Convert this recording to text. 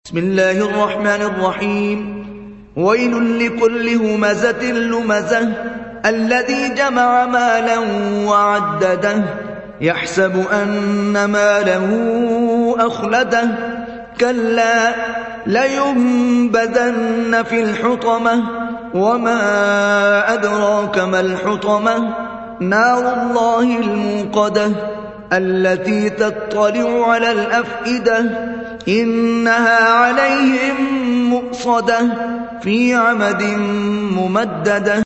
بسم الله الرحمن الرحيم. ويل لكل همزة لمزة الذي جمع مالا وعدده يحسب أن ماله أخلده كلا لينبذن في الحطمة وما أدراك ما الحطمة نار الله الموقدة التي تطلع على الأفئدة إنها عليهم مؤصدة في عمد ممددة.